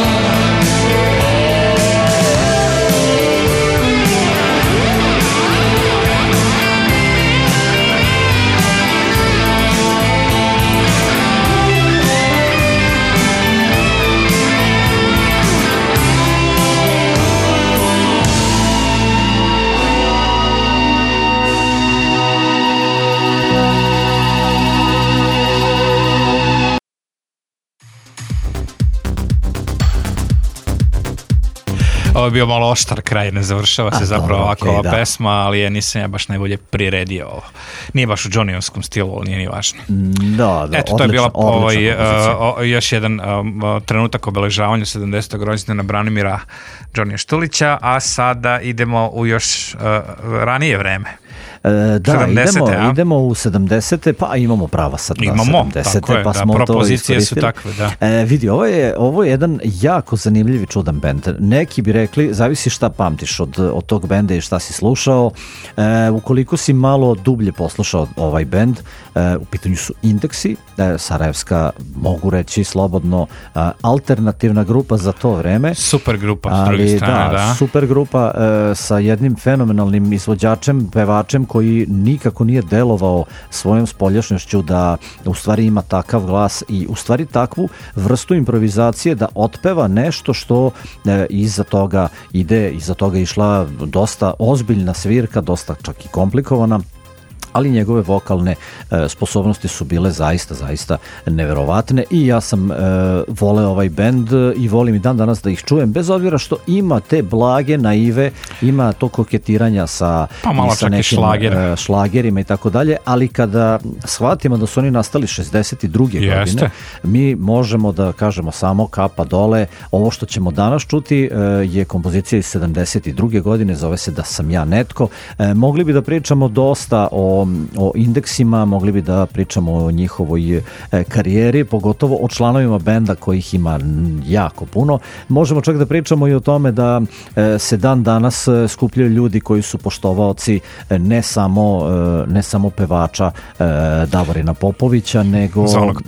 Ovo je bio malo oštar kraj, ne završava se A, zapravo dobro, ovako okay, ova da. pesma, ali je nisam ja baš najbolje priredio ovo. Nije baš u Johnnyovskom stilu, ali nije ni važno. Da, da, Eto, to je bila ovaj, uh, još jedan uh, trenutak obeležavanja sedamdesetog rođendana Branimira Johnny Štulića, a sada idemo u još uh, ranije vreme. E, da, sedamdesete, idemo, idemo u sedamdesete, pa imamo prava sad na imamo, sedamdesete, je, pa da, smo propozicije to su takve, da. E, vidi, ovo je, ovo je jedan jako zanimljiv i čudan bend. Neki bi rekli, zavisi šta pamtiš od, od tog benda i šta si slušao. E, ukoliko si malo dublje poslušao ovaj bend, e, u pitanju su Indeksi, e, sarajevska, mogu reći slobodno, e, alternativna grupa za to vreme. Super grupa, s druge strane, da. da. Super grupa e, sa jednim fenomenalnim izvođačem, pevačem koji nikako nije delovao svojom spoljašnjošću da u stvari ima takav glas i u stvari takvu vrstu improvizacije da otpeva nešto što e, iza toga ide, iza toga išla dosta ozbiljna svirka, dosta čak i komplikovana, ali njegove vokalne e, sposobnosti su bile zaista, zaista neverovatne i ja sam e, voleo ovaj bend i volim i dan danas da ih čujem, bez obzira što ima te blage naive, ima to koketiranja sa, pa malo i sa nekim šlager. e, šlagerima i tako dalje, ali kada shvatimo da su oni nastali šezdeset druge Jeste. godine, mi možemo da kažemo samo kapa dole. Ovo što ćemo danas čuti e, je kompozicija iz sedamdeset druge godine, zove se Da sam ja netko. E, mogli bi da pričamo dosta o o Indeksima, mogli bi da pričamo o njihovoj e, karijeri, pogotovo o članovima benda kojih ima jako puno. Možemo čak da pričamo i o tome da e, se dan danas skupljaju ljudi koji su poštovaoci e, ne samo e, ne samo pevača e, Davorina Popovića, nego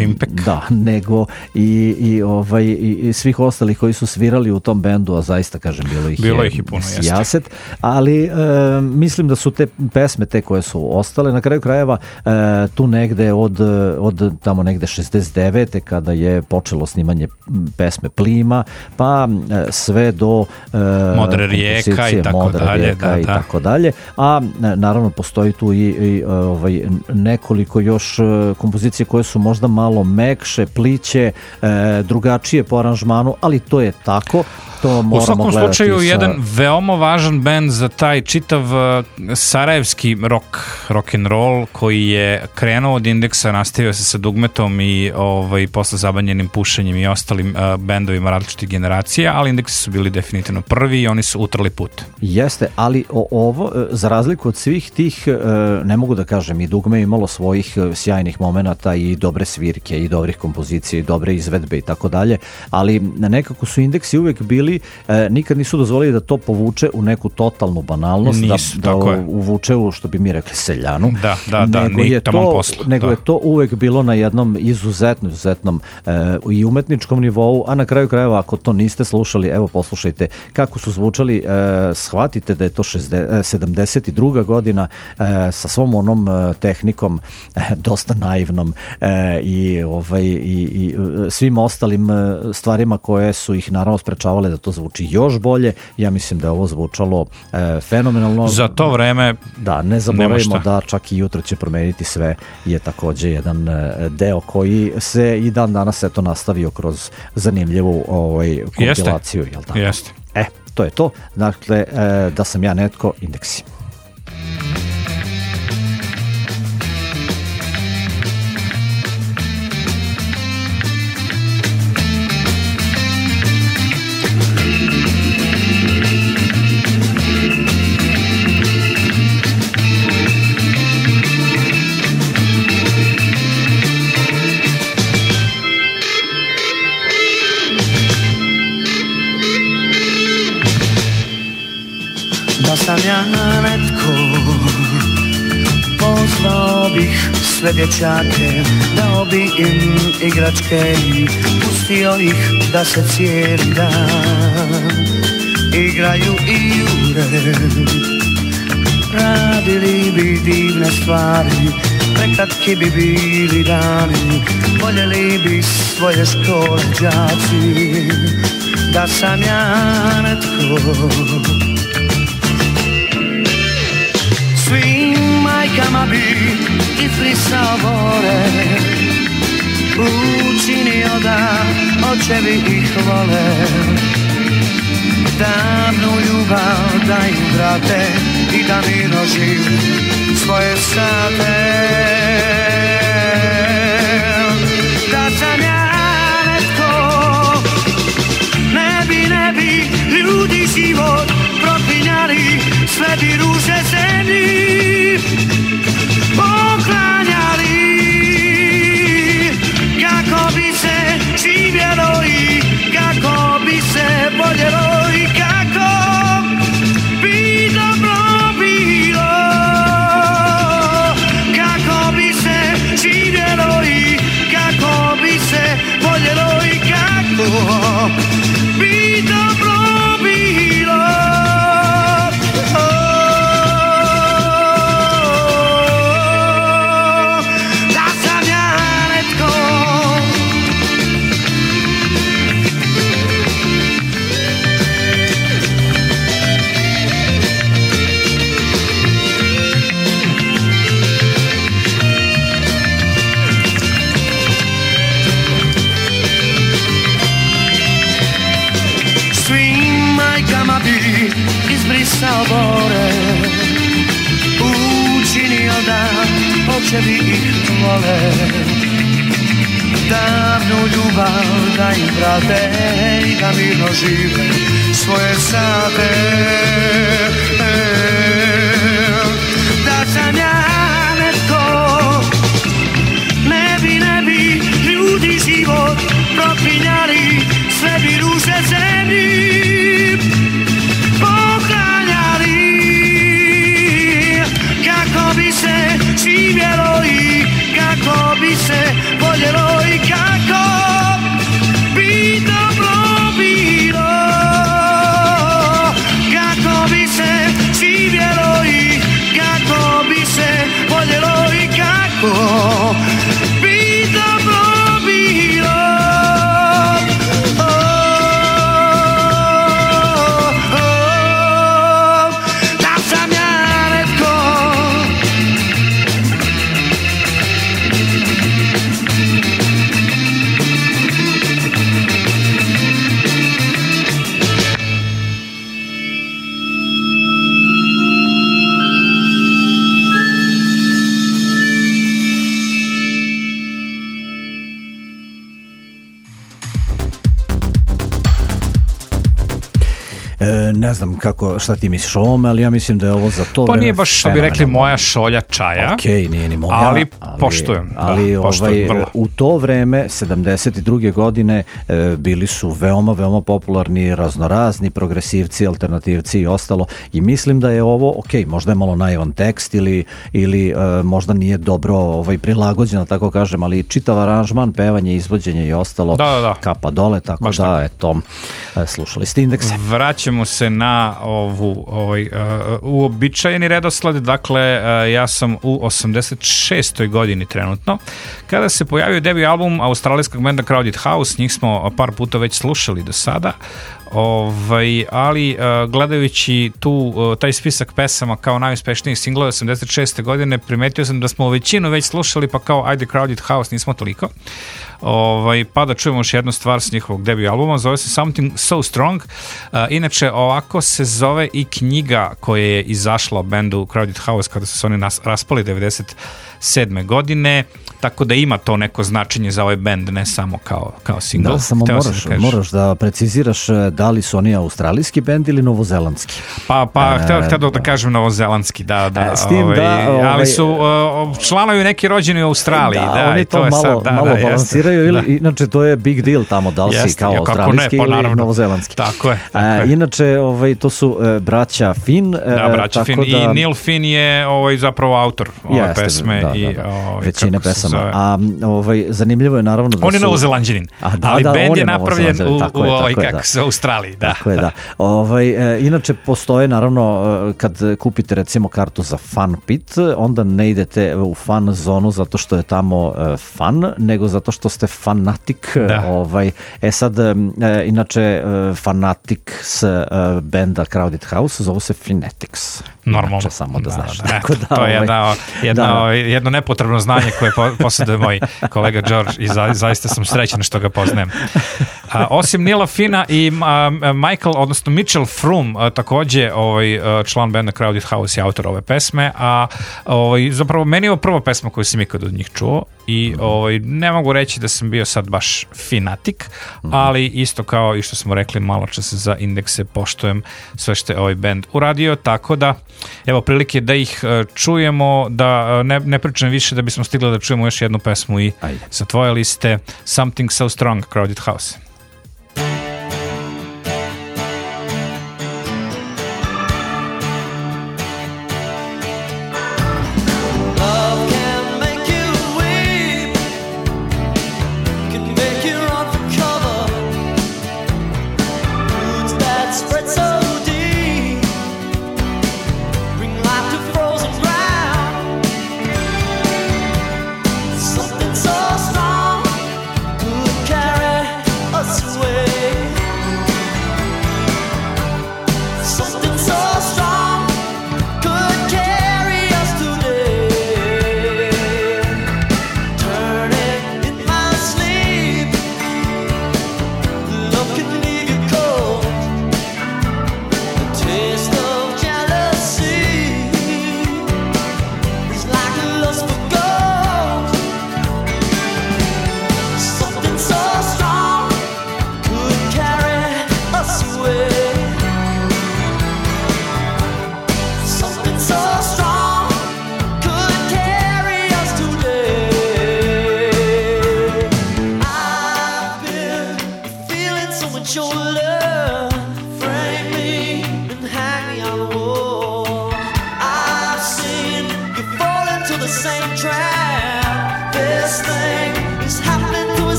da, nego i, i ovaj i, i svih ostalih koji su svirali u tom bendu, a zaista kažem bilo ih bilo je ih i puno, sjaset, ali e, mislim da su te pesme te koje su ostale ostale. Na kraju krajeva tu negde od, od tamo negde šezdeset devete kada je počelo snimanje pesme Plima, pa sve do Modra rijeka i tako Modra dalje, rijeka da, i da. tako dalje. A naravno postoji tu i, i ovaj, nekoliko još kompozicije koje su možda malo mekše, pliće, drugačije po aranžmanu, ali to je tako. To u svakom slučaju sa... jedan veoma važan bend za taj čitav uh, sarajevski rock, rock and roll koji je krenuo od Indeksa, nastavio se sa Dugmetom i ovaj, posle zabanjenim pušenjem i ostalim uh, bendovima različitih generacija, ali Indeksi su bili definitivno prvi i oni su utrli put. Jeste, ali o, ovo, za razliku od svih tih, ne mogu da kažem, i Dugme je imalo svojih sjajnih momenata i dobre svirke i dobrih kompozicija i dobre izvedbe i tako dalje, ali nekako su Indeksi uvek bili E, nikad nisu dozvolili da to povuče u neku totalnu banalnost, Nisu, da, da uvuče u, što bi mi rekli, seljanu. Da, da, da, nego je to, poslu, nego da. je to uvek bilo na jednom izuzetno, izuzetnom e, i umetničkom nivou, a na kraju krajeva, ako to niste slušali, evo poslušajte kako su zvučali, e, shvatite da je to sedamdeset druga godina e, sa svom onom e, tehnikom e, dosta naivnom e, i, ovaj, i, i svim ostalim e, stvarima koje su ih naravno sprečavale da to zvuči još bolje. Ja mislim da je ovo zvučalo e, fenomenalno. Za to vreme da, ne zaboravimo da čak i jutro će promeniti sve je takođe jedan e, deo koji se i dan danas eto nastavio kroz zanimljivu ovaj, kompilaciju. Jeste, jel tako? Jeste. E, to je to. Dakle, e, da sam ja netko, Indeksi. Sam ja netko, pozvao bih sve dječake, dao bi im igračke i pustio ih da se cijeli dan igraju i jure. Radili bi divne stvari, prekratki bi bili dani, voljeli bi svoje škole đaci. Da sam ja netko, svim majkama bi izbrisao bore, učinio da očevi ih vole, davnu ljubav da im vrate i da mirno žive svoje sate. Da sam ja netko, ne bi, ne bi ljudi život proklinjali, sve bi ruže zemlji poklanjali, kako bi se živjelo i kako bi se voljelo i kako bi dobro bilo, kako bi se živjelo i kako bi se voljelo i kako bi dobro bilo. Izbrisao bore, učinio da očevi ih vole, davnu ljubav da im vrate i da mirno žive svoje sate. Da sam ja netko, ne bi, ne bi ljudi život proklinjali, sve bi ruže zemlji kako bi se živjelo i kako bi se voljelo i kako bi dobro bilo, E, ne znam kako, šta ti misliš o ovome, ali ja mislim da je ovo za to pa nije baš što bi rekli moja šolja čaja, ok, nije ni moja, ali, ali poštujem, ali da, ovaj, poštujem u to vreme sedamdeset druge godine e, bili su veoma, veoma popularni raznorazni progresivci, alternativci i ostalo, i mislim da je ovo, ok, možda je malo naivan tekst ili, ili e, možda nije dobro ovaj, prilagođeno, tako kažem, ali čitav aranžman, pevanje, izvođenje i ostalo, da, da, da. kapa dole, tako baš da, tako. Eto, slušali ste Indekse. Vraćamo se na ovu ovaj, uh, uobičajeni redosled, dakle uh, ja sam u osamdeset šestoj godini trenutno, kada se pojavio debut album australijskog benda Crowded House, njih smo par puta već slušali do sada, ovaj, ali uh, gledajući tu, uh, taj spisak pesama kao najuspešnijih singlova osamdeset šeste godine, primetio sam da smo većinu već slušali, pa kao ajde Crowded House nismo toliko. Ovaj, pa da čujemo još jednu stvar s njihovog debut albuma, zove se Something So Strong. Uh, inače ovako se zove i knjiga koja je izašla o bendu Crowded House kada su se oni nas, raspali devedeset sedme godine, tako da ima to neko značenje za ovaj bend, ne samo kao, kao single. Da, samo moraš da, moraš da preciziraš da li su oni australijski bend ili novozelandski. Pa, pa e, htio, htio da kažem novozelandski, da, da, s tim ovaj, da ovaj, ali su uh, članovi neki rođeni u Australiji. Da, da oni i to, to je malo, sad, da, malo da, balansiraju, jeste, ili, da. inače to je big deal tamo, da li si kao ja, australijski ne, pa, ili novozelandski. Tako je. Tako e, je. Inače, ovaj, to su uh, braća Finn. Uh, da, braća Finn. Da, i Neil Finn je ovaj, zapravo autor ove jeste, pesme. Da, i, da, da. Ovaj, većine pesama. A ovaj, zanimljivo je naravno da on je su... novozelanđanin, da, ali da, bend je je napravljen u, tako u, je, ovaj, tako kako je, se, Australiji. Da, tako je, da. Ovaj, e, inače, postoje naravno, kad kupite recimo kartu za Fun Pit, onda ne idete u fun zonu zato što je tamo e, fun, nego zato što ste fanatik. Da. Ovaj, e sad, e, inače, e, fanatik s e, benda Crowded House zove se Finetics. Normalno. Inače, samo da, da znaš. Da, da, da, to je jedna, jedna, da. jedno nepotrebno znanje koje posjeduje moj kolega George i za, zaista sam srećan što ga poznajem. A, osim Nila Fina i a, Michael, odnosno Mitchell Froom, a, takođe ovaj, član benda Crowded House i autor ove pesme, a ovaj, zapravo meni je ovo prva pesma koju sam ikad od njih čuo i ovaj, ne mogu reći da sam bio sad baš fanatik, ali isto kao i što smo rekli malo čas za Indekse, poštujem sve što je ovaj bend uradio, tako da evo prilike da ih čujemo, da ne, ne pričam više da bismo stigli da čujemo još jednu pesmu i Ajde. Sa tvoje liste Something So Strong, Crowded House.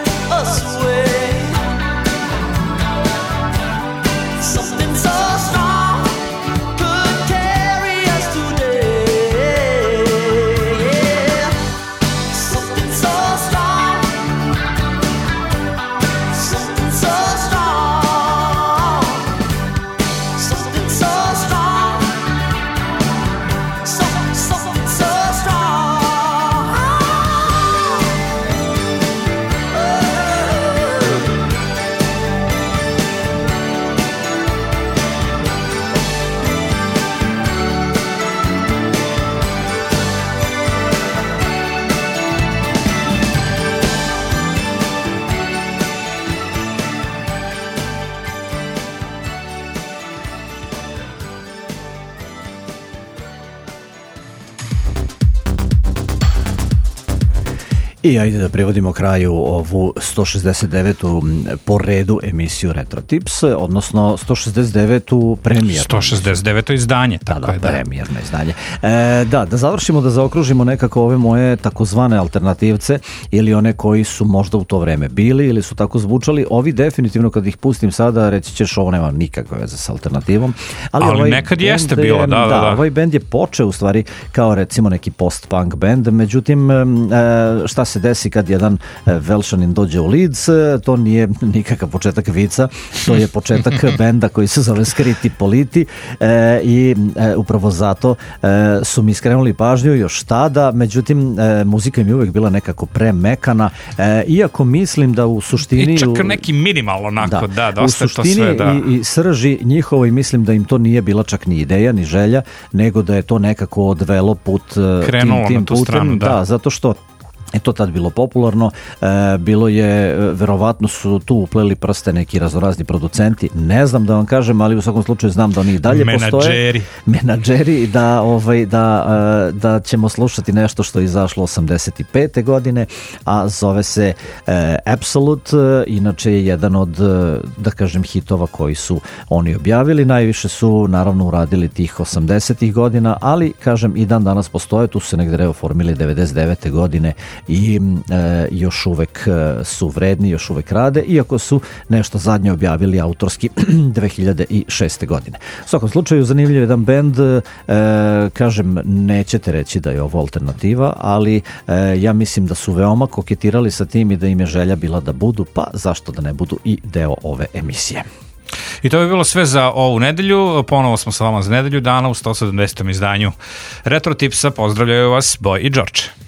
Something so strong. I ajde da privodimo kraju ovu sto šezdeset devetu po redu emisiju Retro Tips, odnosno sto šezdeset devetu premijerno. sto šezdeset deveto izdanje, tako da, da, je. Da, premijerno izdanje. E, da, da završimo, da zaokružimo nekako ove moje takozvane alternativce ili one koji su možda u to vreme bili ili su tako zvučali. Ovi definitivno kad ih pustim sada reći ćeš ovo nema nikakve veze s alternativom. Ali, ali ovaj nekad jeste bilo, da, da, da. Da, ovaj bend je počeo u stvari kao recimo neki post-punk bend, međutim šta se desi kad jedan Velšanin dođe u Leeds, to nije nikakav početak vica, to je početak benda koji se zove Skriti Politi e, i e, upravo zato e, su mi skrenuli pažnju još tada, međutim e, muzika im je uvek bila nekako premekana, e, iako mislim da u suštini... I čak neki minimalno onako, da, da dosta u suštini to sve, da. I, i srži njihovo i mislim da im to nije bila čak ni ideja, ni želja, nego da je to nekako odvelo put krenulo tim, tim na tu putem, stranu, da. da, zato što je to tad bilo popularno, e, bilo je, verovatno su tu upleli prste neki raznorazni producenti, ne znam da vam kažem, ali u svakom slučaju znam da oni i dalje menadžeri. postoje. Menadžeri. Da, ovaj, da, da ćemo slušati nešto što je izašlo osamdeset pete godine, a zove se e, Absolute, inače je jedan od, da kažem, hitova koji su oni objavili, najviše su naravno uradili tih osamdesetih godina, ali kažem i dan danas postoje, tu su se negde reformili devedeset devete godine i e, još uvek e, su vredni, još uvek rade, iako su nešto zadnje objavili autorski dve hiljade šeste. godine. U svakom slučaju, zanimljiv jedan bend, e, kažem, nećete reći da je ovo alternativa, ali e, ja mislim da su veoma koketirali sa tim i da im je želja bila da budu, pa zašto da ne budu i deo ove emisije. I to bi bilo sve za ovu nedelju. Ponovo smo sa vama za nedelju dana u sto sedamdesetom izdanju Retro Tipsa. Pozdravljaju vas Boj i Đorđe.